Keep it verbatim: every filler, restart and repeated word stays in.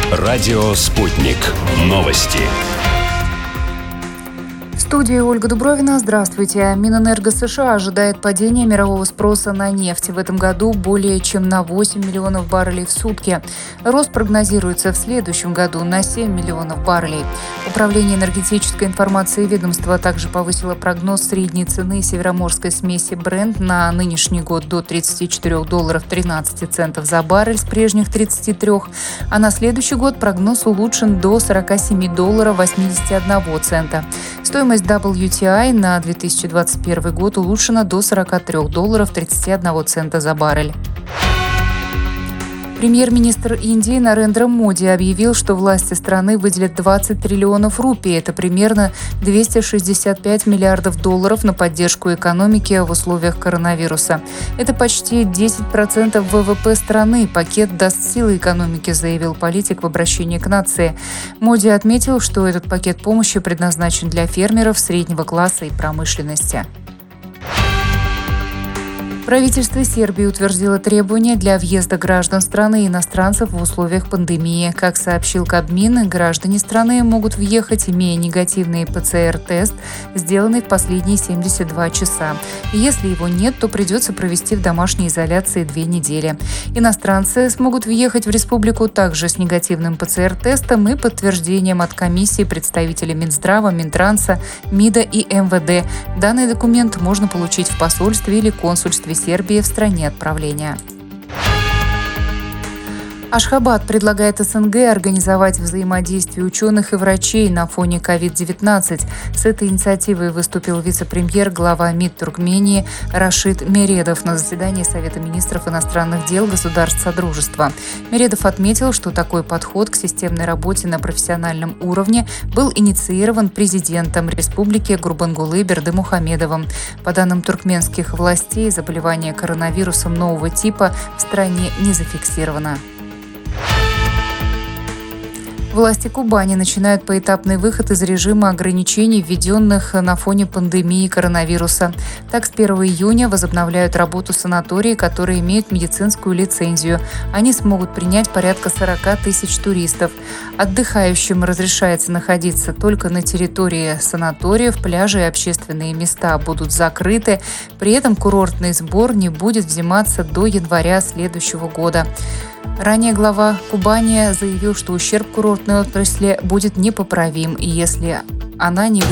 Радио «Спутник». Новости. В студии Ольга Дубровина. Здравствуйте. Минэнерго США ожидает падения мирового спроса на нефть. В этом году более чем на восемь миллионов баррелей в сутки. Рост прогнозируется в следующем году на семь миллионов баррелей. Управление энергетической информации ведомства также повысило прогноз средней цены североморской смеси Brent на нынешний год до тридцати четырёх долларов тринадцати центов за баррель с прежних тридцати трёх, а на следующий год прогноз улучшен до сорока семи долларов восьмидесяти одного цента. Стоимость дабл ю ти ай на две тысячи двадцать первый год улучшена до сорока трёх долларов тридцати одного цента за баррель. Премьер-министр Индии Нарендра Моди объявил, что власти страны выделят двадцать триллионов рупий. Это примерно двести шестьдесят пять миллиардов долларов на поддержку экономики в условиях коронавируса. Это почти десять процентов вэ вэ пэ страны. Пакет даст силы экономике, заявил политик в обращении к нации. Моди отметил, что этот пакет помощи предназначен для фермеров, среднего класса и промышленности. Правительство Сербии утвердило требования для въезда граждан страны и иностранцев в условиях пандемии. Как сообщил Кабмин, граждане страны могут въехать, имея негативный пэ цэ эр-тест, сделанный в последние семьдесят два часа. И если его нет, то придется провести в домашней изоляции две недели. Иностранцы смогут въехать в республику также с негативным пэ цэ эр-тестом и подтверждением от комиссии представителей Минздрава, Минтранса, МИДа и эм вэ дэ. Данный документ можно получить в посольстве или консульстве Сербии в стране отправления. Ашхабад предлагает эс эн гэ организовать взаимодействие ученых и врачей на фоне ковид девятнадцать. С этой инициативой выступил вице-премьер, глава МИД Туркмении Рашид Мередов на заседании Совета министров иностранных дел государств Содружества. Мередов отметил, что такой подход к системной работе на профессиональном уровне был инициирован президентом республики Гурбангулы Бердымухамедовым. По данным туркменских властей, заболевание коронавирусом нового типа в стране не зафиксировано. Власти Кубани начинают поэтапный выход из режима ограничений, введенных на фоне пандемии коронавируса. Так, с первого июня возобновляют работу санатории, которые имеют медицинскую лицензию. Они смогут принять порядка сорока тысяч туристов. Отдыхающим разрешается находиться только на территории санаториев, пляжи и общественные места будут закрыты. При этом курортный сбор не будет взиматься до января следующего года. Ранее глава Кубани заявил, что ущерб курортной отрасли будет непоправим, и если она не